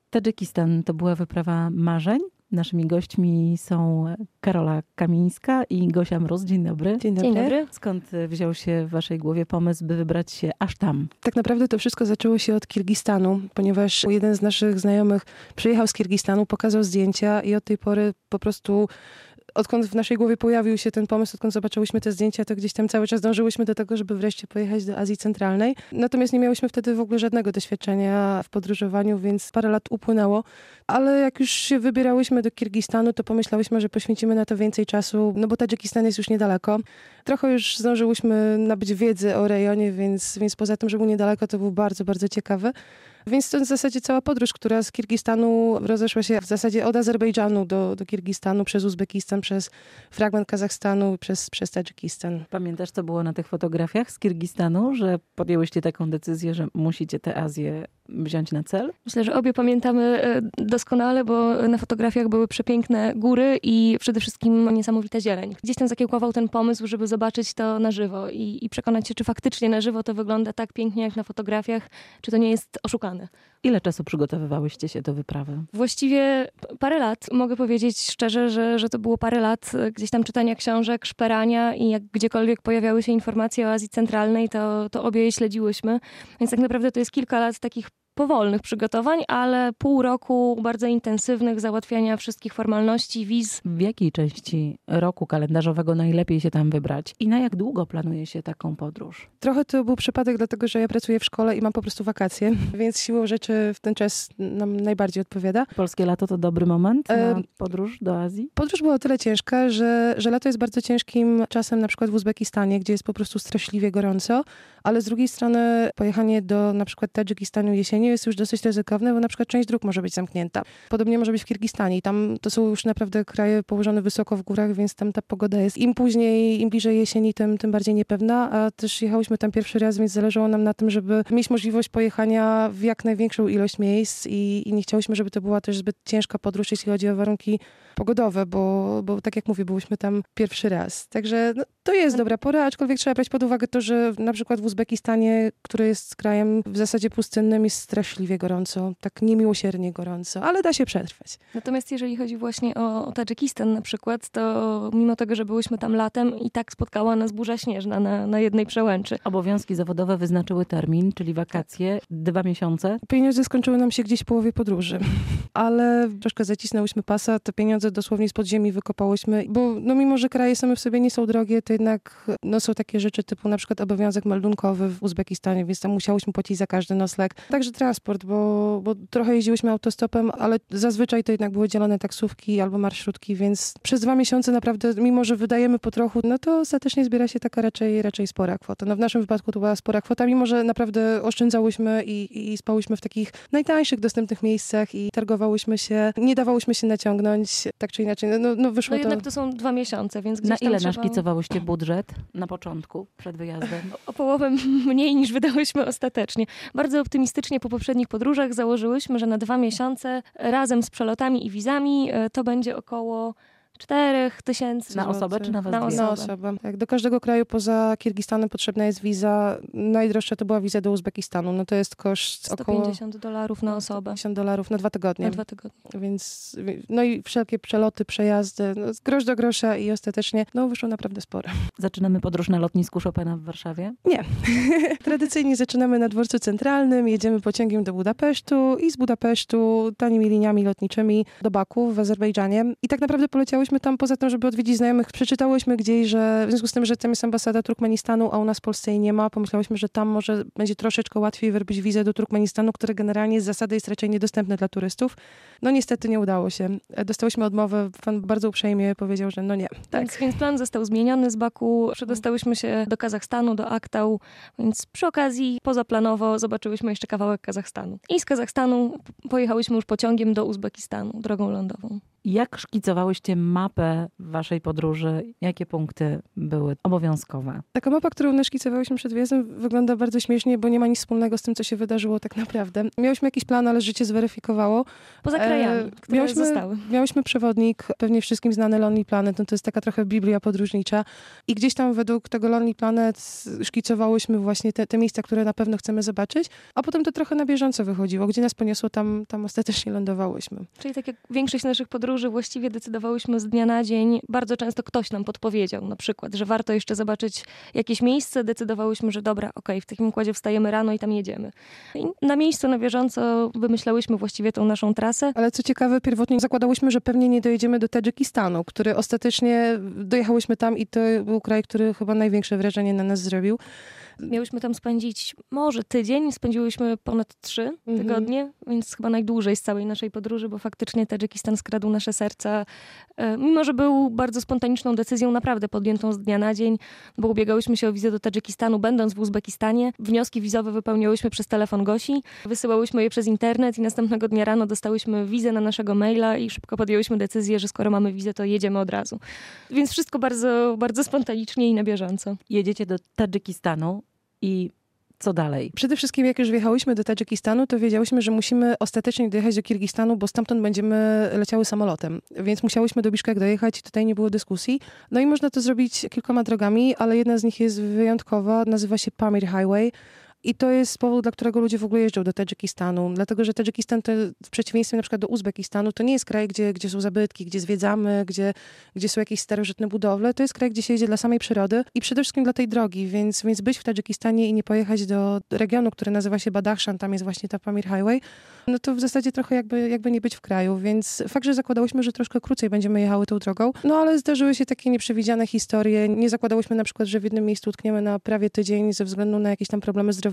Tadżykistan to była wyprawa marzeń. Naszymi gośćmi są Karola Kamińska i Gosia Mróz. Dzień dobry. Dzień dobry. Dzień dobry. Skąd wziął się w waszej głowie pomysł, by wybrać się aż tam? Tak naprawdę to wszystko zaczęło się od Kirgistanu, ponieważ jeden z naszych znajomych przyjechał z Kirgistanu, pokazał zdjęcia i od tej pory po prostu odkąd w naszej głowie pojawił się ten pomysł, odkąd zobaczyłyśmy te zdjęcia, to gdzieś tam cały czas dążyłyśmy do tego, żeby wreszcie pojechać do Azji Centralnej. Natomiast nie miałyśmy wtedy w ogóle żadnego doświadczenia w podróżowaniu, więc parę lat upłynęło. Ale jak już się wybierałyśmy do Kirgistanu, to pomyślałyśmy, że poświęcimy na to więcej czasu, no bo Tadżykistan jest już niedaleko. Trochę już zdążyłyśmy nabyć wiedzy o rejonie, więc poza tym, że był niedaleko, to był bardzo, bardzo ciekawy. Więc to w zasadzie cała podróż, która z Kirgistanu rozeszła się w zasadzie od Azerbejdżanu do Kirgistanu, przez Uzbekistan, przez fragment Kazachstanu, przez Tadżykistan. Pamiętasz, co było na tych fotografiach z Kirgistanu, że podjęłyście taką decyzję, że musicie tę Azję wziąć na cel? Myślę, że obie pamiętamy doskonale, bo na fotografiach były przepiękne góry i przede wszystkim niesamowita zieleń. Gdzieś tam zakiełkował ten pomysł, żeby zobaczyć to na żywo i przekonać się, czy faktycznie na żywo to wygląda tak pięknie jak na fotografiach, czy to nie jest oszukane. Ile czasu przygotowywałyście się do wyprawy? Właściwie Parę lat. Mogę powiedzieć szczerze, że to było parę lat gdzieś tam czytania książek, szperania i jak gdziekolwiek pojawiały się informacje o Azji Centralnej, to obie je śledziłyśmy. Więc tak naprawdę to jest kilka lat takich powolnych przygotowań, ale pół roku bardzo intensywnych załatwiania wszystkich formalności, wiz. W jakiej części roku kalendarzowego najlepiej się tam wybrać? I na jak długo planuje się taką podróż? Trochę to był przypadek, dlatego że ja pracuję w szkole i mam po prostu wakacje, więc siłą rzeczy w ten czas nam najbardziej odpowiada. Polskie lato to dobry moment na podróż do Azji? Podróż była o tyle ciężka, że lato jest bardzo ciężkim czasem na przykład w Uzbekistanie, gdzie jest po prostu straszliwie gorąco, ale z drugiej strony pojechanie do na przykład Tadżykistanu jesienią jest już dosyć ryzykowne, bo na przykład część dróg może być zamknięta. Podobnie może być w Kirgistanie i tam to są już naprawdę kraje położone wysoko w górach, więc tam ta pogoda jest im później, im bliżej jesieni, tym bardziej niepewna, a też jechałyśmy tam pierwszy raz, więc zależało nam na tym, żeby mieć możliwość pojechania w jak największą ilość miejsc i nie chciałyśmy, żeby to była też zbyt ciężka podróż, jeśli chodzi o warunki pogodowe, bo tak jak mówię, byłyśmy tam pierwszy raz. Także to jest dobra pora, aczkolwiek trzeba brać pod uwagę to, że na przykład w Uzbekistanie, który jest krajem w zasadzie pustynnym, jest straszliwie gorąco, tak niemiłosiernie gorąco, ale da się przetrwać. Natomiast jeżeli chodzi właśnie o Tadżykistan na przykład, to mimo tego, że byłyśmy tam latem, i tak spotkała nas burza śnieżna na jednej przełęczy. Obowiązki zawodowe wyznaczyły termin, czyli wakacje, 2 miesiące. Pieniądze skończyły nam się gdzieś w połowie podróży, ale troszkę zacisnęłyśmy pasa, te pieniądze dosłownie z podziemi wykopałyśmy, bo mimo, że kraje same w sobie nie są drogie, to jednak są takie rzeczy typu na przykład obowiązek meldunkowy w Uzbekistanie, więc tam musiałyśmy płacić za każdy nocleg. Także transport, bo trochę jeździłyśmy autostopem, ale zazwyczaj to jednak były dzielone taksówki albo marszrutki, więc przez 2 miesiące naprawdę, mimo że wydajemy po trochu, to ostatecznie zbiera się taka raczej spora kwota. W naszym wypadku to była spora kwota, mimo że naprawdę oszczędzałyśmy i spałyśmy w takich najtańszych dostępnych miejscach i targowałyśmy się, nie dawałyśmy się naciągnąć, tak czy inaczej. Wyszło to. Jednak to są 2 miesiące, więc Na ile naszkicowałyście budżet na początku, przed wyjazdem? O połowę mniej niż wydałyśmy ostatecznie. Bardzo optymistycznie po poprzednich podróżach założyłyśmy, że na 2 miesiące razem z przelotami i wizami to będzie około 4000 na osobę czy na was dwie? Na osobę. Tak, do każdego kraju poza Kirgistanem potrzebna jest wiza. Najdroższa to była wiza do Uzbekistanu. To jest koszt około $150 na osobę. $150 na 2 tygodnie. Na 2 tygodnie. Więc, i wszelkie przeloty, przejazdy, grosz do grosza i ostatecznie, wyszło naprawdę sporo. Zaczynamy podróż na lotnisku Chopina w Warszawie? Nie. Tradycyjnie zaczynamy na dworcu centralnym, jedziemy pociągiem do Budapesztu i z Budapesztu tanimi liniami lotniczymi do Baku w Azerbejdżanie. I tak naprawdę poleciałyśmy tam poza tym, żeby odwiedzić znajomych. Przeczytałyśmy gdzieś, że w związku z tym, że tam jest ambasada Turkmenistanu, a u nas w Polsce jej nie ma, pomyślałyśmy, że tam może będzie troszeczkę łatwiej wyrobić wizę do Turkmenistanu, które generalnie z zasady jest raczej niedostępne dla turystów. Niestety nie udało się. Dostałyśmy odmowę, pan bardzo uprzejmie powiedział, że nie. Tak. Więc plan został zmieniony z Baku. Przedostałyśmy się do Kazachstanu, do Aktau, więc przy okazji pozaplanowo zobaczyłyśmy jeszcze kawałek Kazachstanu. I z Kazachstanu pojechałyśmy już pociągiem do Uzbekistanu, drogą lądową. Jak szkicowałyście mapę waszej podróży? Jakie punkty były obowiązkowe? Taka mapa, którą naszkicowałyśmy przed wyjazdem, wygląda bardzo śmiesznie, bo nie ma nic wspólnego z tym, co się wydarzyło tak naprawdę. Miałyśmy jakiś plan, ale życie zweryfikowało. Poza krajami, które zostały. Miałyśmy przewodnik, pewnie wszystkim znany Lonely Planet, no to jest taka trochę biblia podróżnicza. I gdzieś tam według tego Lonely Planet szkicowałyśmy właśnie te miejsca, które na pewno chcemy zobaczyć, a potem to trochę na bieżąco wychodziło. Gdzie nas poniosło, tam ostatecznie lądowałyśmy. Czyli tak jak większość naszych podróży właściwie decydowałyśmy z dnia na dzień. Bardzo często ktoś nam podpowiedział na przykład, że warto jeszcze zobaczyć jakieś miejsce. Decydowałyśmy, że dobra, okej, w takim układzie wstajemy rano i tam jedziemy. I na miejscu, na bieżąco wymyślałyśmy właściwie tą naszą trasę. Ale co ciekawe, pierwotnie zakładałyśmy, że pewnie nie dojedziemy do Tadżykistanu, który ostatecznie dojechałyśmy tam i to był kraj, który chyba największe wrażenie na nas zrobił. Miałyśmy tam spędzić może tydzień, spędziłyśmy ponad 3 tygodnie, więc chyba najdłużej z całej naszej podróży, bo faktycznie Tadżykistan skradł nasze serca. Mimo że był bardzo spontaniczną decyzją, naprawdę podjętą z dnia na dzień, bo ubiegałyśmy się o wizę do Tadżykistanu, będąc w Uzbekistanie. Wnioski wizowe wypełniałyśmy przez telefon Gosi, wysyłałyśmy je przez internet i następnego dnia rano dostałyśmy wizę na naszego maila i szybko podjęłyśmy decyzję, że skoro mamy wizę, to jedziemy od razu. Więc wszystko bardzo, bardzo spontanicznie i na bieżąco. Jedziecie do Tadżykistanu i co dalej? Przede wszystkim, jak już wjechałyśmy do Tadżykistanu, to wiedziałyśmy, że musimy ostatecznie dojechać do Kirgistanu, bo stamtąd będziemy leciały samolotem. Więc musiałyśmy do Biszkek dojechać i tutaj nie było dyskusji. No i można to zrobić kilkoma drogami, ale jedna z nich jest wyjątkowa, nazywa się Pamir Highway. I to jest powód, dla którego ludzie w ogóle jeżdżą do Tadżykistanu. Dlatego, że Tadżykistan to w przeciwieństwie na przykład do Uzbekistanu, to nie jest kraj, gdzie są zabytki, gdzie zwiedzamy, gdzie są jakieś starożytne budowle. To jest kraj, gdzie się jedzie dla samej przyrody i przede wszystkim dla tej drogi. Więc być w Tadżykistanie i nie pojechać do regionu, który nazywa się Badakhshan, tam jest właśnie ta Pamir Highway, no to w zasadzie trochę jakby nie być w kraju. Więc fakt, że zakładałyśmy, że troszkę krócej będziemy jechały tą drogą, no ale zdarzyły się takie nieprzewidziane historie. Nie zakładałyśmy na przykład, że w jednym miejscu utkniemy na prawie tydzień ze względu na jakieś tam problemy zdrowotne.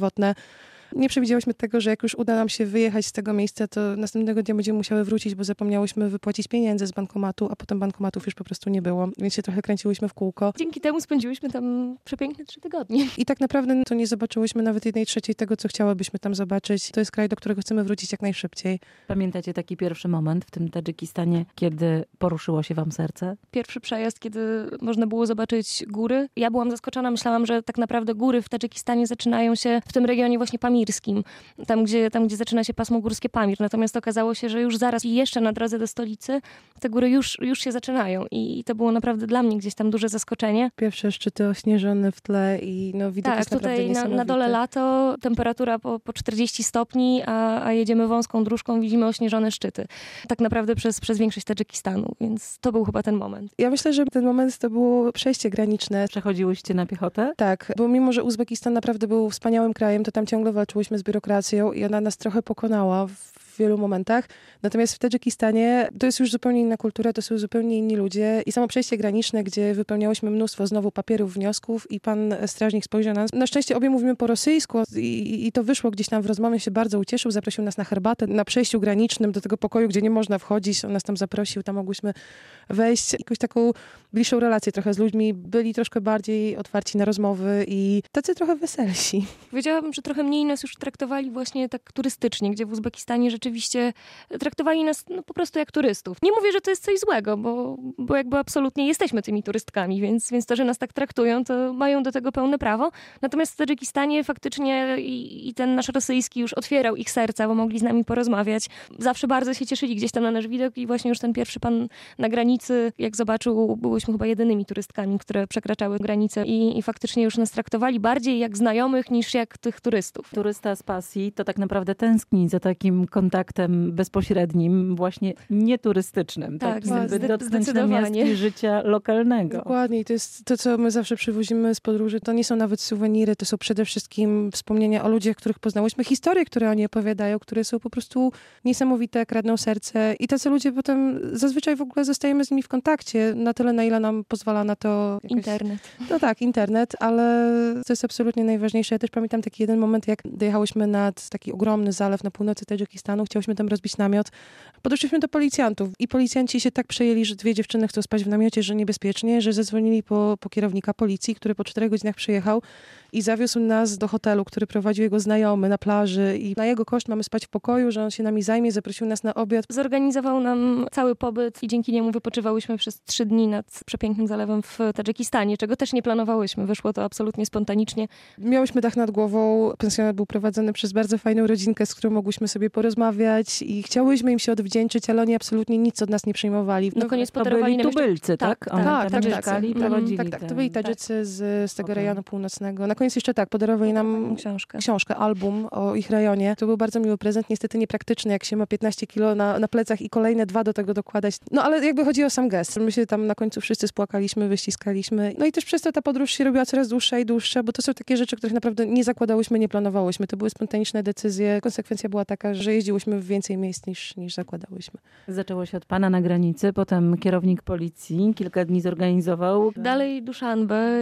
Nie przewidziałyśmy tego, że jak już uda nam się wyjechać z tego miejsca, to następnego dnia będziemy musiały wrócić, bo zapomniałyśmy wypłacić pieniędzy z bankomatu, a potem bankomatów już po prostu nie było, więc się trochę kręciłyśmy w kółko. Dzięki temu spędziłyśmy tam przepiękne 3 tygodnie. I tak naprawdę to nie zobaczyłyśmy nawet 1/3 tego, co chciałybyśmy tam zobaczyć. To jest kraj, do którego chcemy wrócić jak najszybciej. Pamiętacie taki pierwszy moment w tym Tadżykistanie, kiedy poruszyło się wam serce? Pierwszy przejazd, kiedy można było zobaczyć góry. Ja byłam zaskoczona, myślałam, że tak naprawdę góry w Tadżykistanie zaczynają się w tym regionie właśnie pamirskim, tam gdzie zaczyna się pasmo górskie Pamir. Natomiast okazało się, że już zaraz i jeszcze na drodze do stolicy te góry już się zaczynają i to było naprawdę dla mnie gdzieś tam duże zaskoczenie. Pierwsze szczyty ośnieżone w tle i no widok tak, jest naprawdę tutaj niesamowity. na dole lato, temperatura po 40 stopni, a jedziemy wąską dróżką, widzimy ośnieżone szczyty. Tak naprawdę przez większość Tadżykistanu, więc to był chyba ten moment. Ja myślę, że ten moment to było przejście graniczne. Przechodziłyście na piechotę? Tak, bo mimo, że Uzbekistan naprawdę był wspaniałym krajem, to tam ciągle walczyłyśmy z biurokracją i ona nas trochę pokonała w wielu momentach. Natomiast w Tadżykistanie to jest już zupełnie inna kultura, to są zupełnie inni ludzie i samo przejście graniczne, gdzie wypełniałyśmy mnóstwo znowu papierów, wniosków i pan strażnik spojrzał na nas. Na szczęście obie mówimy po rosyjsku i to wyszło gdzieś tam w rozmowie, się bardzo ucieszył, zaprosił nas na herbatę na przejściu granicznym do tego pokoju, gdzie nie można wchodzić. On nas tam zaprosił, tam mogłyśmy wejść, jakąś taką bliższą relację trochę z ludźmi. Byli troszkę bardziej otwarci na rozmowy i tacy trochę weselsi. Powiedziałabym, że trochę mniej nas już traktowali właśnie tak turystycznie, gdzie w Uzbekistanie rzeczywiście traktowali nas po prostu jak turystów. Nie mówię, że to jest coś złego, bo jakby absolutnie jesteśmy tymi turystkami, więc to, że nas tak traktują, to mają do tego pełne prawo. Natomiast w Tadżykistanie faktycznie i ten nasz rosyjski już otwierał ich serca, bo mogli z nami porozmawiać. Zawsze bardzo się cieszyli gdzieś tam na nasz widok i właśnie już ten pierwszy pan na granicy, jak zobaczył, byłyśmy chyba jedynymi turystkami, które przekraczały granicę i faktycznie już nas traktowali bardziej jak znajomych niż jak tych turystów. Turysta z pasji to tak naprawdę tęskni za takim kontaktem bezpośrednim, właśnie nieturystycznym. Tak, by dotknąć namiastki życia lokalnego. Dokładnie. I to jest to, co my zawsze przywozimy z podróży. To nie są nawet suweniry, to są przede wszystkim wspomnienia o ludziach, których poznałyśmy, historie, które oni opowiadają, które są po prostu niesamowite, kradną serce. I tacy ludzie potem zazwyczaj w ogóle zostajemy z nimi w kontakcie na tyle, na ile nam pozwala na to internet. No tak, internet, ale to jest absolutnie najważniejsze. Ja też pamiętam taki jeden moment, jak dojechałyśmy nad taki ogromny zalew na północy Tadżykistanu Tadżykistanu, chciałyśmy tam rozbić namiot. Podeszliśmy do policjantów i policjanci się tak przejęli, że 2 dziewczyny chcą spać w namiocie, że niebezpiecznie, że zadzwonili po kierownika policji, który po 4 godzinach przyjechał i zawiózł nas do hotelu, który prowadził jego znajomy na plaży i na jego koszt mamy spać w pokoju, że on się nami zajmie, zaprosił nas na obiad. Zorganizował nam cały pobyt i dzięki niemu wypoczywałyśmy przez 3 dni nad przepięknym zalewem w Tadżykistanie, czego też nie planowałyśmy. Wyszło to absolutnie spontanicznie. Miałyśmy dach nad głową, pensjonat był prowadzony przez bardzo fajną rodzinkę, z którą mogłyśmy sobie porozmawiać i chciałyśmy im się odwdzięczyć, ale oni absolutnie nic od nas nie przyjmowali. Na koniec To podarowali byli nam tubylcy, tak? Tak, mieszkali, prowadzili Tak, to byli Tadżycy z tego Okej. rejonu północnego. Na koniec jeszcze podarowali nam książkę, album o ich rejonie. To był bardzo miły prezent, niestety niepraktyczny, jak się ma 15 kilo na plecach i kolejne 2 do tego dokładać. No ale jakby chodzi o sam gest. My się tam na końcu wszyscy spłakaliśmy, wyściskaliśmy. No i też przez to ta podróż się robiła coraz dłuższa i dłuższa, bo to są takie rzeczy, których naprawdę nie zakładałyśmy, nie planowałyśmy. To były spontaniczne decyzje. Konsekwencja była taka, że jeździłyśmy w więcej miejsc niż zakładałyśmy. Zaczęło się od pana na granicy, potem kierownik policji kilka dni zorganizował. Dalej Duszanbe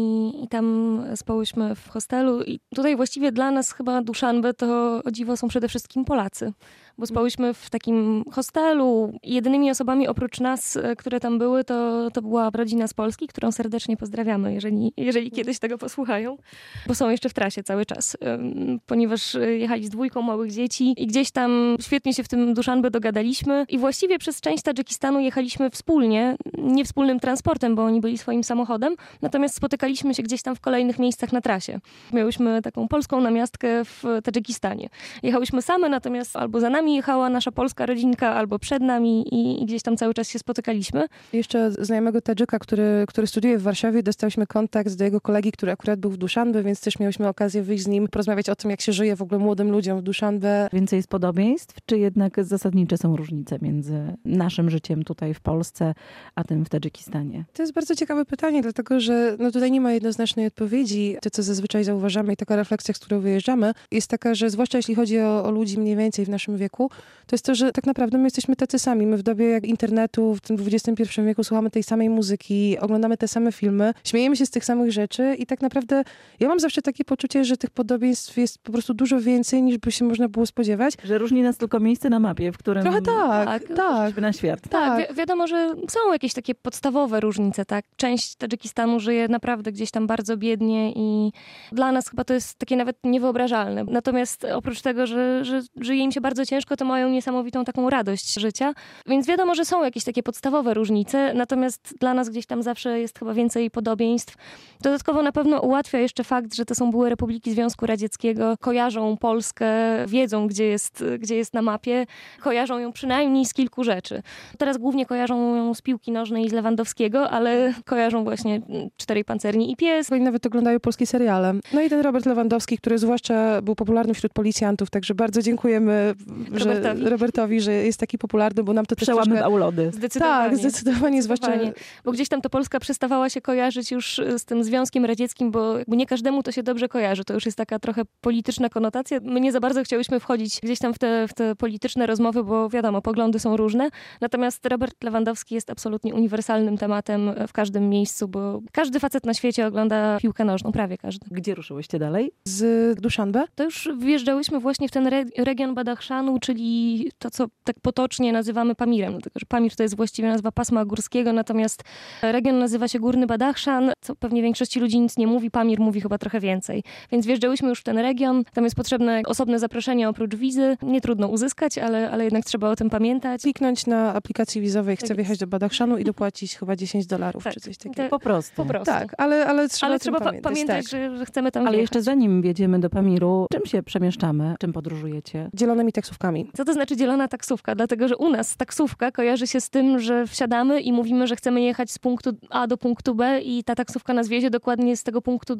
i tam spałyśmy w hostelu i tutaj właściwie dla nas chyba Duszanbe to o dziwo są przede wszystkim Polacy. Bo spałyśmy w takim hostelu. Jedynymi osobami oprócz nas, które tam były, to była rodzina z Polski, którą serdecznie pozdrawiamy, jeżeli kiedyś tego posłuchają. Bo są jeszcze w trasie cały czas, ponieważ jechali z 2 małych dzieci i gdzieś tam świetnie się w tym Duszanbe dogadaliśmy. I właściwie przez część Tadżykistanu jechaliśmy wspólnie, nie wspólnym transportem, bo oni byli swoim samochodem, natomiast spotykaliśmy się gdzieś tam w kolejnych miejscach na trasie. Miałyśmy taką polską namiastkę w Tadżykistanie. Jechałyśmy same, natomiast albo za nami jechała nasza polska rodzinka, albo przed nami i gdzieś tam cały czas się spotykaliśmy. Jeszcze znajomego Tadżyka, który studiuje w Warszawie, dostałyśmy kontakt do jego kolegi, który akurat był w Duszanbe, więc też miałyśmy okazję wyjść z nim, porozmawiać o tym, jak się żyje w ogóle młodym ludziom w Duszanbe. Więcej jest podobieństw, czy jednak zasadnicze są różnice między naszym życiem tutaj w Polsce, a tym w Tadżykistanie? To jest bardzo ciekawe pytanie, dlatego że tutaj nie ma jednoznacznej odpowiedzi. To, co zazwyczaj zauważamy i taka refleksja, z którą wyjeżdżamy, jest taka, że zwłaszcza jeśli chodzi o ludzi mniej więcej w naszym wieku, to jest to, że tak naprawdę my jesteśmy tacy sami. My w dobie jak internetu, w tym XXI wieku słuchamy tej samej muzyki, oglądamy te same filmy, śmiejemy się z tych samych rzeczy i tak naprawdę ja mam zawsze takie poczucie, że tych podobieństw jest po prostu dużo więcej, niż by się można było spodziewać. Że różni nas tylko miejsce na mapie, w którym Trochę tak. przyszliśmy na świat. Tak, wiadomo, że są jakieś takie podstawowe różnice, tak? Część Tadżykistanu żyje naprawdę gdzieś tam bardzo biednie i dla nas chyba to jest takie nawet niewyobrażalne. Natomiast oprócz tego, że żyje im się bardzo ciężko, to mają niesamowitą taką radość życia. Więc wiadomo, że są jakieś takie podstawowe różnice, natomiast dla nas gdzieś tam zawsze jest chyba więcej podobieństw. Dodatkowo na pewno ułatwia jeszcze fakt, że to są były republiki Związku Radzieckiego, kojarzą Polskę, wiedzą, gdzie jest na mapie, kojarzą ją przynajmniej z kilku rzeczy. Teraz głównie kojarzą ją z piłki nożnej i z Lewandowskiego, ale kojarzą właśnie 4 pancerni i pies. I nawet oglądają polskie seriale. No i ten Robert Lewandowski, który zwłaszcza był popularny wśród policjantów, także bardzo dziękujemy Robertowi, że jest taki popularny, bo nam to też przełamywał lody. Tak, zdecydowanie. Zwłaszcza... Bo gdzieś tam to Polska przestawała się kojarzyć już z tym Związkiem Radzieckim, bo jakby nie każdemu to się dobrze kojarzy. To już jest taka trochę polityczna konotacja. My nie za bardzo chciałyśmy wchodzić gdzieś tam w te polityczne rozmowy, bo wiadomo, poglądy są różne. Natomiast Robert Lewandowski jest absolutnie uniwersalnym tematem w każdym miejscu, bo każdy facet na świecie ogląda piłkę nożną, prawie każdy. Gdzie ruszyłyście dalej? Z Duszanbe? To już wjeżdżałyśmy właśnie w ten region Badachszanu, czyli to, co tak potocznie nazywamy Pamirem, dlatego że Pamir to jest właściwie nazwa pasma górskiego, natomiast region nazywa się Górny Badachszan, co pewnie większości ludzi nic nie mówi, Pamir mówi chyba trochę więcej. Więc wjeżdżałyśmy już w ten region, tam jest potrzebne osobne zaproszenie oprócz wizy, nie trudno uzyskać, ale jednak trzeba o tym pamiętać. Kliknąć na aplikacji wizowej, chcę wjechać do Badachszanu i dopłacić chyba $10 czy coś takiego. Po prostu. Tak, ale trzeba pamiętać, tak. że chcemy tam Ale wjechać. jeszcze zanim wjedziemy do Pamiru, czym się przemieszczamy? Czym podróżujecie? Dzielonymi taksówkami. Co to znaczy dzielona taksówka? Dlatego, że u nas taksówka kojarzy się z tym, że wsiadamy i mówimy, że chcemy jechać z punktu A do punktu B i ta taksówka nas wiezie dokładnie z tego punktu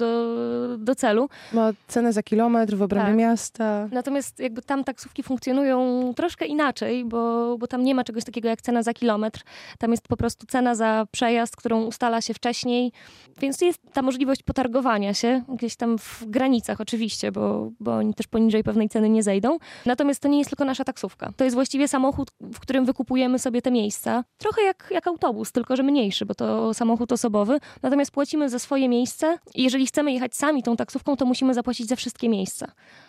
do celu. Ma cenę za kilometr w obrębie miasta. Natomiast jakby tam taksówki funkcjonują troszkę inaczej, bo tam nie ma czegoś takiego jak cena za kilometr. Tam jest po prostu cena za przejazd, którą ustala się wcześniej. Więc jest ta możliwość potargowania się gdzieś tam w granicach oczywiście, bo oni też poniżej pewnej ceny nie zejdą. Natomiast to nie jest tylko nasza taksówka. To jest właściwie samochód, w którym wykupujemy sobie te miejsca. Trochę jak autobus, tylko że mniejszy, bo to samochód osobowy. Natomiast płacimy za swoje miejsce i jeżeli chcemy jechać sami tą taksówką, to musimy zapłacić za wszystkie miejsca.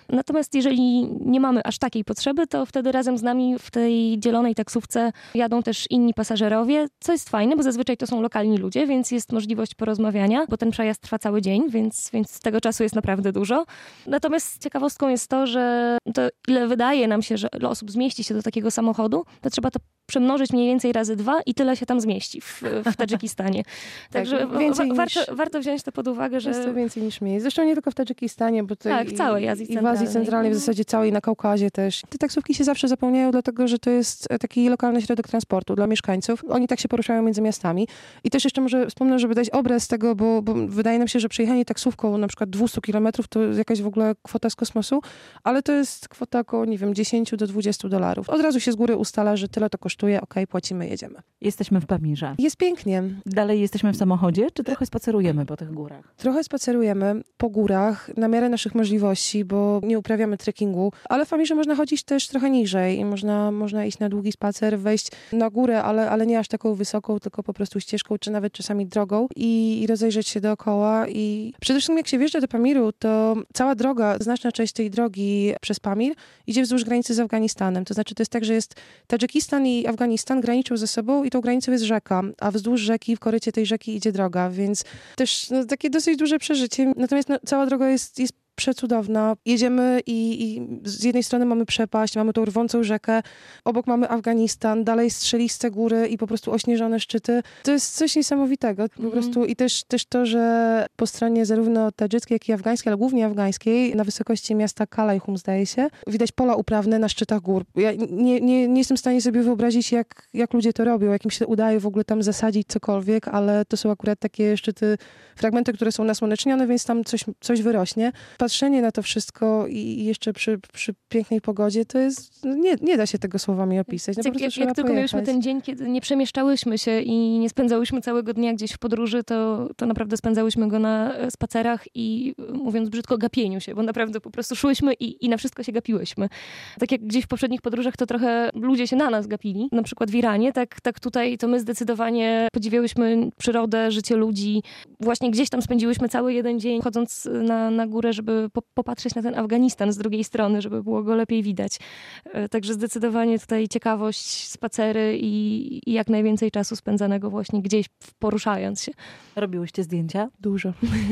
Natomiast jeżeli nie mamy aż takiej potrzeby, to wtedy razem z nami w tej dzielonej taksówce jadą też inni pasażerowie, co jest fajne, bo zazwyczaj to są lokalni ludzie, więc jest możliwość porozmawiania, bo ten przejazd trwa cały dzień, więc tego czasu jest naprawdę dużo. Natomiast ciekawostką jest to, że to ile wydaje nam się, że ile osób zmieści się do takiego samochodu, to trzeba to przemnożyć mniej więcej razy 2 i tyle się tam zmieści w Tadżykistanie. Także warto wziąć to pod uwagę, że... Jest to więcej niż mniej. Zresztą nie tylko w Tadżykistanie, bo to w całej Azji Centralnej. I w Azji Centralnej, w zasadzie całej, na Kaukazie też. Te taksówki się zawsze zapełniają, dlatego że to jest taki lokalny środek transportu dla mieszkańców. Oni tak się poruszają między miastami. I też jeszcze może wspomnę, żeby dać obraz tego, bo wydaje nam się, że przejechanie taksówką na przykład 200 kilometrów to jakaś w ogóle kwota z kosmosu, ale to jest kwota około, nie wiem, 10 do $20. Od razu się z góry ustala, że tyle to kosztuje, płacimy, jedziemy. Jesteśmy w Pamirze. Jest pięknie. Dalej jesteśmy w samochodzie, czy trochę spacerujemy po tych górach? Trochę spacerujemy po górach na miarę naszych możliwości, bo nie uprawiamy trekkingu, ale w Pamirze można chodzić też trochę niżej i można iść na długi spacer, wejść na górę, ale nie aż taką wysoką, tylko po prostu ścieżką, czy nawet czasami drogą i rozejrzeć się dookoła. I przede wszystkim jak się wjeżdża do Pamiru, to cała droga, znaczna część tej drogi przez Pamir idzie wzdłuż granicy z Afganistanem. To znaczy to jest tak, że jest Tadżykistan i Afganistan graniczą ze sobą i tą granicą jest rzeka, a wzdłuż rzeki, w korycie tej rzeki idzie droga, więc też takie dosyć duże przeżycie. Natomiast cała droga jest przecudowna. Jedziemy i z jednej strony mamy przepaść, mamy tą rwącą rzekę, obok mamy Afganistan, dalej strzeliste góry i po prostu ośnieżone szczyty. To jest coś niesamowitego. Po prostu i też to, że po stronie zarówno tadżyckiej, jak i afgańskiej, ale głównie afgańskiej, na wysokości miasta Kalayhum, zdaje się, widać pola uprawne na szczytach gór. Ja nie jestem w stanie sobie wyobrazić, jak ludzie to robią, jak im się udaje w ogóle tam zasadzić cokolwiek, ale to są akurat takie szczyty, fragmenty, które są nasłonecznione, więc tam coś wyrośnie. Patrzenie na to wszystko i jeszcze przy pięknej pogodzie, to jest, nie da się tego słowami opisać. No, jak tylko mieliśmy ten dzień, kiedy nie przemieszczałyśmy się i nie spędzałyśmy całego dnia gdzieś w podróży, to naprawdę spędzałyśmy go na spacerach i, mówiąc brzydko, gapieniu się, bo naprawdę po prostu szłyśmy i na wszystko się gapiłyśmy. Tak jak gdzieś w poprzednich podróżach, to trochę ludzie się na nas gapili, na przykład w Iranie, tak tutaj to my zdecydowanie podziwiałyśmy przyrodę, życie ludzi. Właśnie gdzieś tam spędziłyśmy cały jeden dzień, chodząc na górę, żeby popatrzeć na ten Afganistan z drugiej strony, żeby było go lepiej widać. Także zdecydowanie tutaj ciekawość, spacery i jak najwięcej czasu spędzanego właśnie gdzieś poruszając się. Robiłyście zdjęcia? Dużo.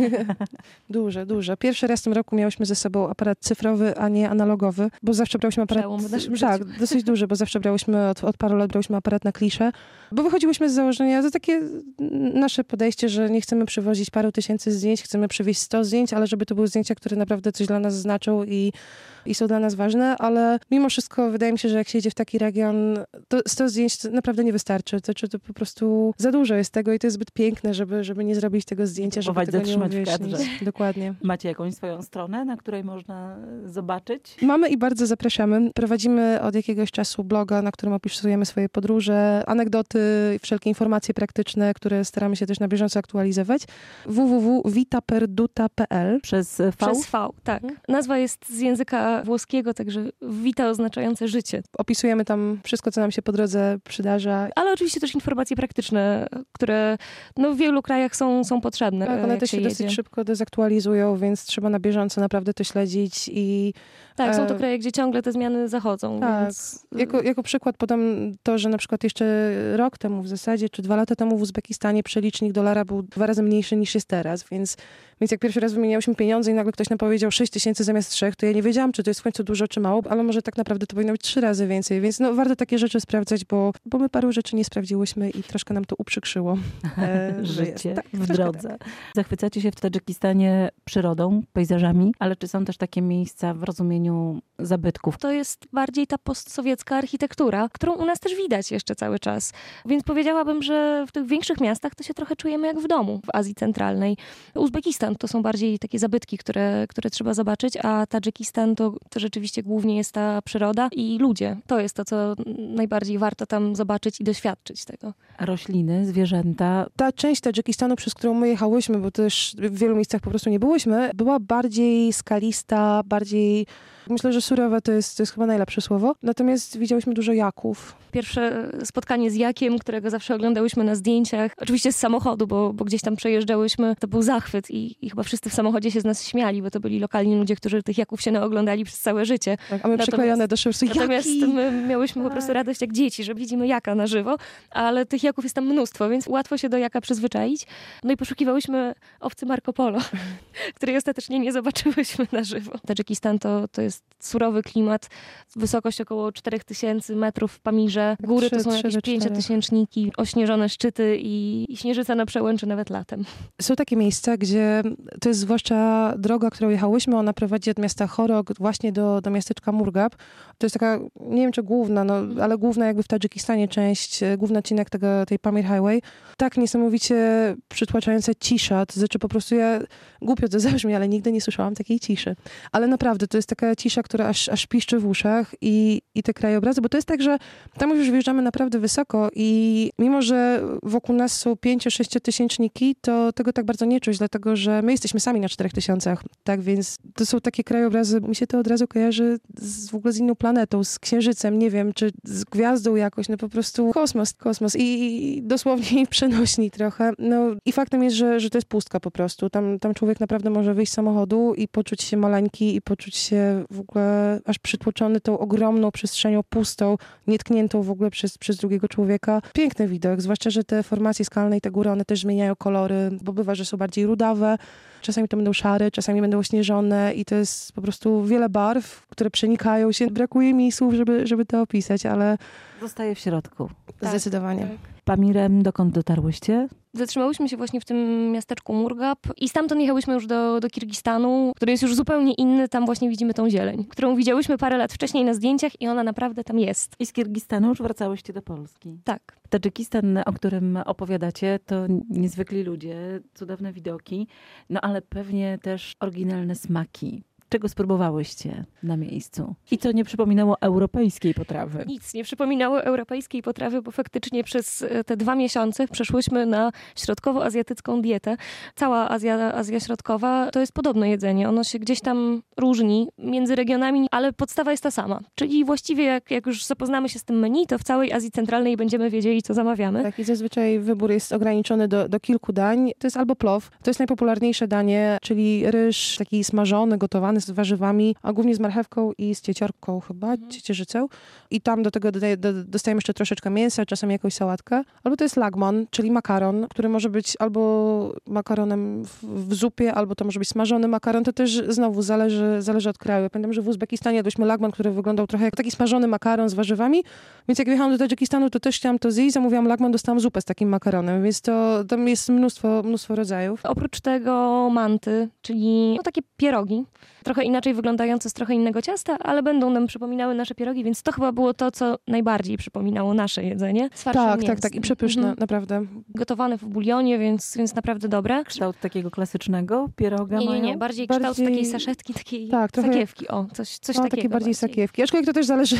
Dużo. Pierwszy raz w tym roku miałyśmy ze sobą aparat cyfrowy, a nie analogowy, bo zawsze brałyśmy aparat... Tak, dosyć duży, bo zawsze brałyśmy, od paru lat brałyśmy aparat na kliszę, bo wychodziłyśmy z założenia, to takie nasze podejście, że nie chcemy przywozić paru tysięcy zdjęć, chcemy przywieźć 100 zdjęć, ale żeby to były zdjęcia, które naprawdę coś dla nas znaczą i są dla nas ważne, ale mimo wszystko wydaje mi się, że jak się jedzie w taki region, to 100 zdjęć naprawdę nie wystarczy. To po prostu za dużo jest tego i to jest zbyt piękne, żeby nie zrobić tego zdjęcia, żeby tego nie uwiecznić. Dokładnie. Macie jakąś swoją stronę, na której można zobaczyć? Mamy i bardzo zapraszamy. Prowadzimy od jakiegoś czasu bloga, na którym opisujemy swoje podróże, anegdoty, wszelkie informacje praktyczne, które staramy się też na bieżąco aktualizować. www.vitaperduta.pl Przez V? Przez V, tak. Nazwa jest z języka włoskiego, także vita oznaczające życie. Opisujemy tam wszystko, co nam się po drodze przydarza. Ale oczywiście też informacje praktyczne, które w wielu krajach są potrzebne. Tak, one też się dosyć szybko dezaktualizują, więc trzeba na bieżąco naprawdę to śledzić i... Tak, są to kraje, gdzie ciągle te zmiany zachodzą. Tak. Więc... Jako przykład podam to, że na przykład jeszcze rok temu w zasadzie, czy 2 lata temu w Uzbekistanie przelicznik dolara był 2 razy mniejszy niż jest teraz, więc jak pierwszy raz wymieniałyśmy pieniądze i nagle ktoś nam powiedział 6 000 zamiast 3, to ja nie wiedziałam, czy to jest w końcu dużo, czy mało, ale może tak naprawdę to powinno być 3 razy więcej, więc warto takie rzeczy sprawdzać, bo my paru rzeczy nie sprawdziłyśmy i troszkę nam to uprzykrzyło. Życie w drodze. Tak. Zachwycacie się w Tadżykistanie przyrodą, pejzażami, ale czy są też takie miejsca w rozumieniu zabytków? To jest bardziej ta postsowiecka architektura, którą u nas też widać jeszcze cały czas. Więc powiedziałabym, że w tych większych miastach to się trochę czujemy jak w domu w Azji Centralnej. Uzbekistan to są bardziej takie zabytki, które trzeba zobaczyć, a Tadżykistan to rzeczywiście głównie jest ta przyroda i ludzie. To jest to, co najbardziej warto tam zobaczyć i doświadczyć tego. Rośliny, zwierzęta. Ta część Tadżykistanu, przez którą my jechałyśmy, bo też w wielu miejscach po prostu nie byłyśmy, była bardziej skalista, bardziej... Myślę, że surowe to jest chyba najlepsze słowo. Natomiast widziałyśmy dużo jaków. pierwsze spotkanie z Jakiem, którego zawsze oglądałyśmy na zdjęciach. Oczywiście z samochodu, bo gdzieś tam przejeżdżałyśmy. To był zachwyt i chyba wszyscy w samochodzie się z nas śmiali, bo to byli lokalni ludzie, którzy tych Jaków się naoglądali przez całe życie. Tak, a my przyklejone do szyby. Natomiast my miałyśmy po prostu radość jak dzieci, że widzimy Jaka na żywo, ale tych Jaków jest tam mnóstwo, więc łatwo się do Jaka przyzwyczaić. No i poszukiwałyśmy owcy Marco Polo, której ostatecznie nie zobaczyłyśmy na żywo. Tadżykistan to jest surowy klimat, wysokość około 4000 metrów w Pamirze. Góry to są jakieś 500-tysięczniki, ośnieżone szczyty i śnieżyca na przełęczy nawet latem. Są takie miejsca, gdzie to jest zwłaszcza droga, którą jechałyśmy, ona prowadzi od miasta Chorok właśnie do miasteczka Murgab. To jest taka, nie wiem czy główna, ale główna jakby w Tadżykistanie część, główny odcinek tej Pamir Highway. Tak niesamowicie przytłaczająca cisza, to znaczy po prostu ja, głupio to zabrzmi, ale nigdy nie słyszałam takiej ciszy. Ale naprawdę, to jest taka cisza, która aż piszczy w uszach i te krajobrazy, bo to jest tak, że tam już wjeżdżamy naprawdę wysoko i mimo, że wokół nas są 5-6 tysięczniki, to tego tak bardzo nie czuć, dlatego, że my jesteśmy sami na 4000, tak, więc to są takie krajobrazy, mi się to od razu kojarzy w ogóle z inną planetą, z księżycem, nie wiem, czy z gwiazdą jakoś, no po prostu kosmos i dosłownie przenośni trochę, no i faktem jest, że to jest pustka po prostu, tam człowiek naprawdę może wyjść z samochodu i poczuć się maleńki i poczuć się w ogóle aż przytłoczony tą ogromną przestrzenią pustą, nietkniętą w ogóle przez drugiego człowieka. Piękny widok, zwłaszcza, że te formacje skalne i te góry, one też zmieniają kolory, bo bywa, że są bardziej rudawe, czasami to będą szare, czasami będą ośnieżone i to jest po prostu wiele barw, które przenikają się. Brakuje mi słów, żeby to opisać, ale... Zostaje w środku. Zdecydowanie. Tak. Pamirem dokąd dotarłyście? Zatrzymałyśmy się właśnie w tym miasteczku Murgab i stamtąd jechałyśmy już do Kirgistanu, który jest już zupełnie inny. Tam właśnie widzimy tą zieleń, którą widziałyśmy parę lat wcześniej na zdjęciach i ona naprawdę tam jest. I z Kirgistanu już wracałyście do Polski. Tak. Tadżykistan, o którym opowiadacie, to niezwykli ludzie, cudowne widoki, no ale pewnie też oryginalne smaki. Czego spróbowałyście na miejscu? I co nie przypominało europejskiej potrawy? Nic nie przypominało europejskiej potrawy, bo faktycznie przez te 2 miesiące przeszłyśmy na środkowoazjatycką dietę. Cała Azja Środkowa to jest podobne jedzenie. Ono się gdzieś tam różni między regionami, ale podstawa jest ta sama. Czyli właściwie jak już zapoznamy się z tym menu, to w całej Azji Centralnej będziemy wiedzieli, co zamawiamy. Tak, i zazwyczaj wybór jest ograniczony do kilku dań. To jest albo plow, to jest najpopularniejsze danie, czyli ryż taki smażony, gotowany z warzywami, a głównie z marchewką i z cieciorką chyba, ciecierzycą. I tam do tego dostajemy jeszcze troszeczkę mięsa, czasem jakąś sałatkę. Albo to jest lagman, czyli makaron, który może być albo makaronem w zupie, albo to może być smażony makaron. To też znowu zależy od kraju. Ja pamiętam, że w Uzbekistanie jadłyśmy lagman, który wyglądał trochę jak taki smażony makaron z warzywami, więc jak wjechałam do Tadżykistanu, to też chciałam to zjeść, zamówiłam lagman, dostałam zupę z takim makaronem, więc tam jest mnóstwo rodzajów. Oprócz tego manty, czyli takie pierogi, trochę inaczej wyglądające z trochę innego ciasta, ale będą nam przypominały nasze pierogi, więc to chyba było to, co najbardziej przypominało nasze jedzenie. Tak. I przepyszne, naprawdę. Gotowane w bulionie, więc naprawdę dobre. Kształt takiego klasycznego pieroga mają? Nie. Bardziej kształt takiej saszetki, takiej sakiewki. coś takiego. Takie bardziej sakiewki. Aczkolwiek to też zależy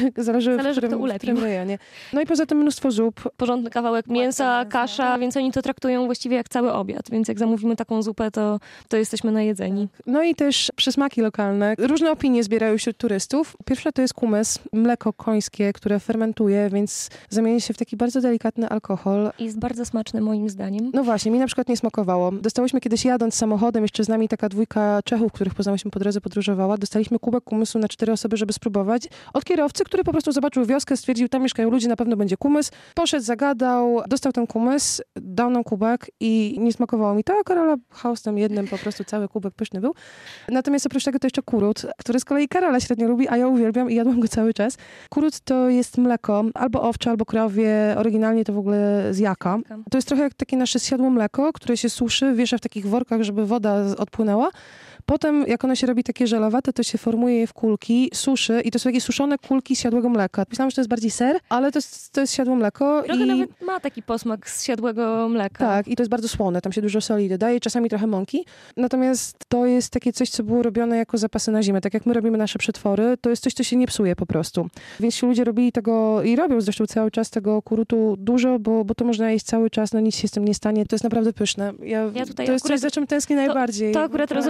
w którym rejonie. No i poza tym mnóstwo zup. Porządny kawałek mięsa, kasza, więc oni to traktują właściwie jak cały obiad. Więc jak zamówimy taką zupę, to jesteśmy najedzeni. No i też przysmaki lokalne. Różne opinie zbierają wśród turystów. Pierwsza to jest kumes, mleko końskie, które fermentuje, więc zamienia się w taki bardzo delikatny alkohol. Jest bardzo smaczny moim zdaniem. No właśnie, mi na przykład nie smakowało. Dostałyśmy kiedyś jadąc samochodem, jeszcze z nami taka 2 Czechów, których poznałyśmy po drodze, podróżowała. Dostaliśmy kubek kumysu na 4 osoby, żeby spróbować. Od kierowcy, który po prostu zobaczył wioskę, stwierdził, tam mieszkają ludzie, na pewno będzie kumys. Poszedł, zagadał, dostał ten kumys, dał nam kubek i nie smakowało mi. Ta Karola chaosem jednym, po prostu cały kubek pyszny był. Natomiast oprócz tego to jeszcze kurut, który z kolei Karola średnio lubi, a ja uwielbiam i jadłam go cały czas. Kurut to jest mleko, albo owcze, albo krowie, oryginalnie to w ogóle z jaka. To jest trochę jak takie nasze zsiadłe mleko, które się suszy, wiesza w takich workach, żeby woda odpłynęła. Potem, jak ono się robi takie żelowate, to się formuje je w kulki, suszy i to są takie suszone kulki zsiadłego mleka. Myślałam, że to jest bardziej ser, ale to jest siadłe mleko. Trochę nawet ma taki posmak z siadłego mleka. Tak, i to jest bardzo słone, tam się dużo soli dodaje, czasami trochę mąki. Natomiast to jest takie coś, co było robione jako zapasy na zimę. Tak jak my robimy nasze przetwory, to jest coś, co się nie psuje po prostu. Więc ci ludzie robili tego i robią zresztą cały czas tego kurutu dużo, bo to można jeść cały czas, no nic się z tym nie stanie. To jest naprawdę pyszne. To jest coś, za czym tęsknię najbardziej. To akurat rozumiem średnio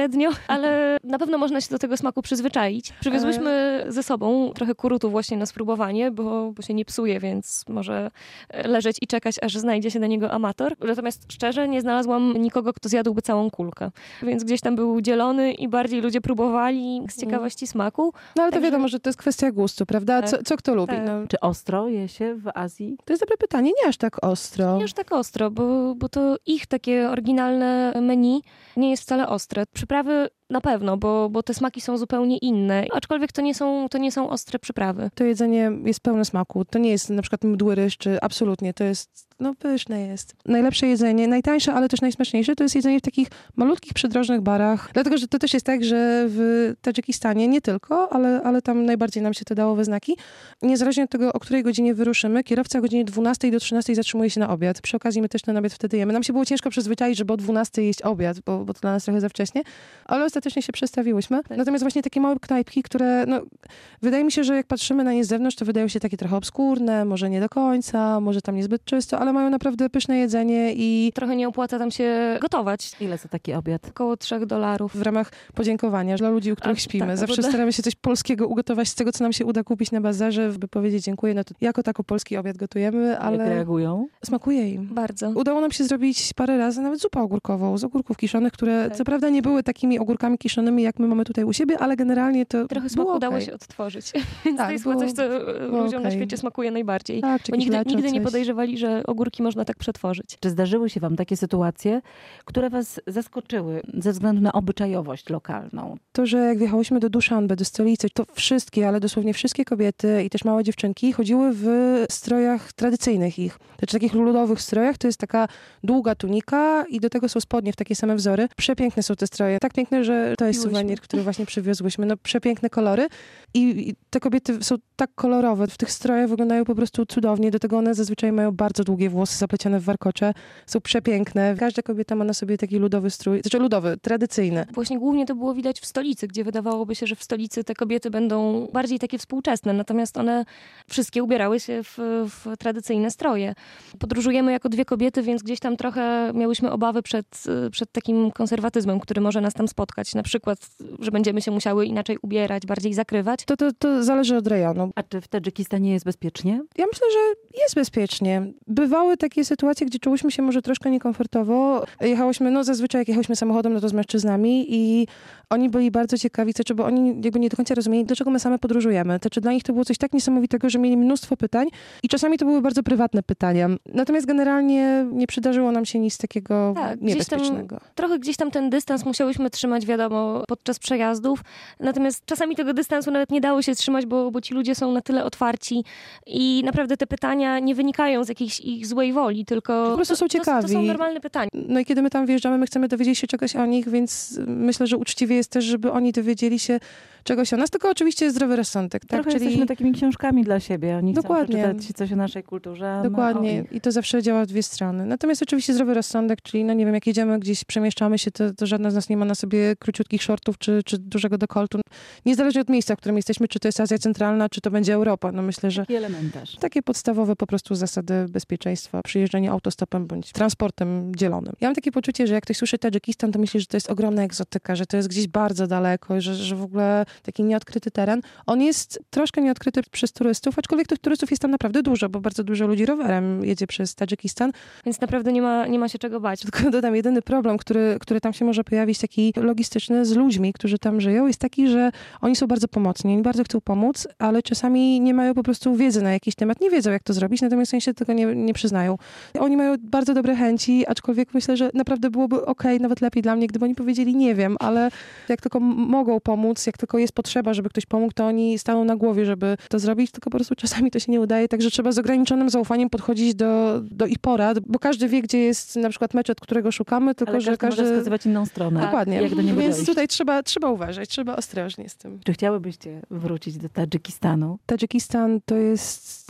średnio, ale na pewno można się do tego smaku przyzwyczaić. Przywiozłyśmy ze sobą trochę kurutu właśnie na spróbowanie, bo się nie psuje, więc może leżeć i czekać, aż znajdzie się na niego amator. Natomiast szczerze nie znalazłam nikogo, kto zjadłby całą kulkę. Więc gdzieś tam był dzielony i bardziej ludzie próbowali z ciekawości smaku. No ale to wiadomo, że to jest kwestia gustu, prawda? Tak. Co kto lubi. Tak. No. Czy ostro je się w Azji? To jest dobre pytanie, nie aż tak ostro. Nie aż tak ostro, bo to ich takie oryginalne menu nie jest wcale ostre. Przyprawy na pewno, bo te smaki są zupełnie inne, aczkolwiek to nie są ostre przyprawy. To jedzenie jest pełne smaku. To nie jest na przykład mdły ryż, czy absolutnie. To jest, pyszne jest. Najlepsze jedzenie, najtańsze, ale też najsmaczniejsze, to jest jedzenie w takich malutkich, przydrożnych barach. Dlatego, że to też jest tak, że w Tadżykistanie, nie tylko, ale tam najbardziej nam się to dało we znaki, niezależnie od tego, o której godzinie wyruszymy, kierowca o godzinie 12 do 13 zatrzymuje się na obiad. Przy okazji my też ten obiad wtedy jemy. Nam się było ciężko przyzwyczaić, żeby o 12 jeść obiad, bo to dla nas trochę za wcześnie, ale ostatecznie się przestawiłyśmy. Tak. Natomiast właśnie takie małe knajpki, które, wydaje mi się, że jak patrzymy na nie z zewnątrz, to wydają się takie trochę obskurne, może nie do końca, może tam niezbyt czysto, ale mają naprawdę pyszne jedzenie i trochę nie opłaca tam się gotować. Ile za taki obiad? Około $3. W ramach podziękowania dla ludzi, u których śpimy. Tak, zawsze staramy się coś polskiego ugotować z tego, co nam się uda kupić na bazarze, by powiedzieć dziękuję. No to jako tako polski obiad gotujemy, ale... Jak reagują? Smakuje im. Bardzo. Udało nam się zrobić parę razy nawet zupę ogórkową z ogórków kiszonych, które co prawda nie były takimi ogórkami kiszonymi, jak my mamy tutaj u siebie, ale generalnie to trochę smaku udało się odtworzyć. Więc to jest coś, co ludziom na świecie smakuje najbardziej. Tak, bo nigdy nie podejrzewali, że ogórki można tak przetworzyć. Czy zdarzyły się wam takie sytuacje, które was zaskoczyły ze względu na obyczajowość lokalną? To, że jak wjechałyśmy do Duszanbe, do stolicy, to wszystkie, ale dosłownie wszystkie kobiety i też małe dziewczynki chodziły w strojach tradycyjnych ich. Znaczy takich ludowych strojach, to jest taka długa tunika i do tego są spodnie w takie same wzory. Przepiękne są te stroje. Tak piękne, że to jest suwenir, który właśnie przywiozłyśmy. Przepiękne kolory i te kobiety są tak kolorowe. W tych strojach wyglądają po prostu cudownie. Do tego one zazwyczaj mają bardzo długie włosy zaplecione w warkocze. Są przepiękne. Każda kobieta ma na sobie taki ludowy strój. Znaczy ludowy, tradycyjny. Właśnie głównie to było widać w stolicy, gdzie wydawałoby się, że w stolicy te kobiety będą bardziej takie współczesne. Natomiast one wszystkie ubierały się w tradycyjne stroje. Podróżujemy jako dwie kobiety, więc gdzieś tam trochę miałyśmy obawy przed takim konserwatyzmem, który może nas tam spotkać. Na przykład, że będziemy się musiały inaczej ubierać, bardziej zakrywać. To zależy od rejonu. A czy w Tadżykistanie jest bezpiecznie? Ja myślę, że jest bezpiecznie. Bywały takie sytuacje, gdzie czułyśmy się może troszkę niekomfortowo. Jechałyśmy, zazwyczaj jak jechałyśmy samochodem, to z mężczyznami i oni byli bardzo ciekawi, bo oni jakby nie do końca rozumieli, dlaczego my same podróżujemy. Dla nich to było coś tak niesamowitego, że mieli mnóstwo pytań i czasami to były bardzo prywatne pytania. Natomiast generalnie nie przydarzyło nam się nic takiego niebezpiecznego. Trochę gdzieś tam ten dystans musiałyśmy trzymać, wiadomo, podczas przejazdów. Natomiast czasami tego dystansu nawet nie dało się trzymać, bo ci ludzie są na tyle otwarci i naprawdę te pytania nie wynikają z jakiejś ich złej woli, tylko po prostu są ciekawi. To są normalne pytania. No i kiedy my tam wjeżdżamy, my chcemy dowiedzieć się czegoś o nich, więc myślę, że uczciwie jest też, żeby oni dowiedzieli się czegoś o nas, tylko oczywiście zdrowy rozsądek. Tak? Trochę jesteśmy takimi książkami dla siebie. Oni chcą przeczytać coś o naszej kulturze. Dokładnie. I to zawsze działa w dwie strony. Natomiast oczywiście zdrowy rozsądek, czyli nie wiem, jak jedziemy gdzieś, przemieszczamy się, to żadna z nas nie ma na sobie króciutkich shortów czy dużego dekoltu. Niezależnie od miejsca, w którym jesteśmy, czy to jest Azja Centralna, czy to będzie Europa. Myślę, że takie podstawowe po prostu zasady bezpieczeństwa przy jeżdżeniu autostopem bądź transportem dzielonym. Ja mam takie poczucie, że jak ktoś słyszy Tadżykistan, to myśli, że to jest ogromna egzotyka, że to jest gdzieś bardzo daleko, że w ogóle taki nieodkryty teren. On jest troszkę nieodkryty przez turystów, aczkolwiek tych turystów jest tam naprawdę dużo, bo bardzo dużo ludzi rowerem jedzie przez Tadżykistan. Więc naprawdę nie ma się czego bać. Tylko dodam, jedyny problem, który tam się może pojawić, taki logistyczny z ludźmi, którzy tam żyją, jest taki, że oni są bardzo pomocni, oni bardzo chcą pomóc, ale czasami nie mają po prostu wiedzy na jakiś temat, nie wiedzą, jak to zrobić, natomiast oni się tego nie przyznają. Oni mają bardzo dobre chęci, aczkolwiek myślę, że naprawdę byłoby nawet lepiej dla mnie, gdyby oni powiedzieli nie wiem, ale jak tylko mogą pomóc, jak tylko jest potrzeba, żeby ktoś pomógł, to oni staną na głowie, żeby to zrobić, tylko po prostu czasami to się nie udaje, także trzeba z ograniczonym zaufaniem podchodzić do ich porad, bo każdy wie, gdzie jest na przykład meczet, którego szukamy, tylko ale że każdy może wskazywać inną stronę. Dokładnie. Jak do niego Więc dojść. tutaj trzeba uważać, trzeba ostrożnie z tym. Czy chciałybyście wrócić do Tadżykistanu? Tadżykistan to jest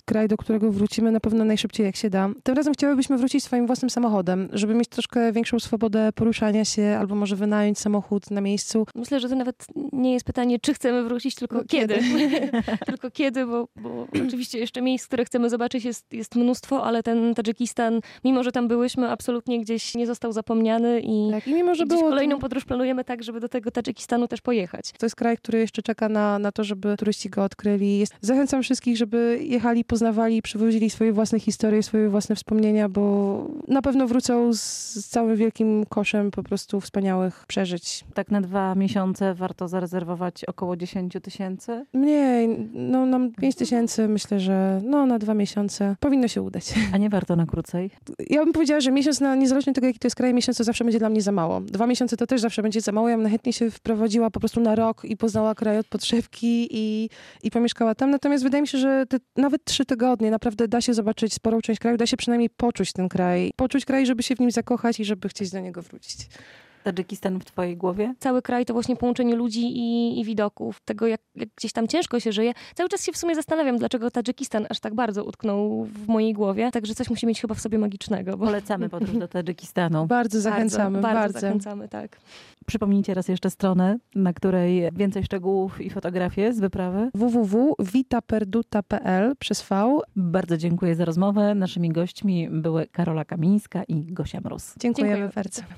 kraj, do którego wrócimy na pewno najszybciej jak się da. Tym razem chciałybyśmy wrócić swoim własnym samochodem, żeby mieć troszkę większą swobodę poruszania się, albo może wynająć samochód na miejscu. Myślę, że to nawet nie jest pytanie, czy chcemy wrócić, tylko kiedy. Tylko kiedy, bo oczywiście jeszcze miejsc, które chcemy zobaczyć jest mnóstwo, ale ten Tadżykistan, mimo że tam byłyśmy, absolutnie gdzieś nie został zapomniany i, Tak, i mimo, że gdzieś było kolejną podróż planujemy tak, żeby do tego Tadżykistanu też pojechać. To jest kraj, który jeszcze czeka na to, żeby turyści go odkryli. Zachęcam wszystkich, żeby jechali, poznawali, przywozili swoje własne historie, swoje własne wspomnienia, bo na pewno wrócą z całym wielkim koszem po prostu wspaniałych przeżyć. Tak na 2 miesiące warto zarezerwować około 10 000? Mniej, no na 5 000 myślę, że na 2 miesiące powinno się udać. A nie warto na krócej? Ja bym powiedziała, że miesiąc, niezależnie od tego, jaki to jest kraj, miesiąc to zawsze będzie dla mnie za mało. 2 miesiące to też zawsze będzie za mało. Ja bym najchętniej się wprowadziła po prostu na rok i poznała kraj od podszewki i pomieszkała tam. Natomiast wydaje mi się, że nawet 3 tygodnie naprawdę da się zobaczyć sporą część kraju, da się przynajmniej poczuć ten kraj. Poczuć kraj, żeby się w nim zakochać i żeby chcieć do niego wrócić. Tadżykistan w twojej głowie? Cały kraj to właśnie połączenie ludzi i widoków. Tego, jak gdzieś tam ciężko się żyje. Cały czas się w sumie zastanawiam, dlaczego Tadżykistan aż tak bardzo utknął w mojej głowie. Także coś musi mieć chyba w sobie magicznego. Bo... Polecamy podróż do Tadżykistanu. Bardzo zachęcamy. Bardzo zachęcamy, tak. Przypomnijcie raz jeszcze stronę, na której więcej szczegółów i fotografie z wyprawy. www.vitaperduta.pl przez V. Bardzo dziękuję za rozmowę. Naszymi gośćmi były Karola Kamińska i Gosia Mróz. Dziękujemy bardzo.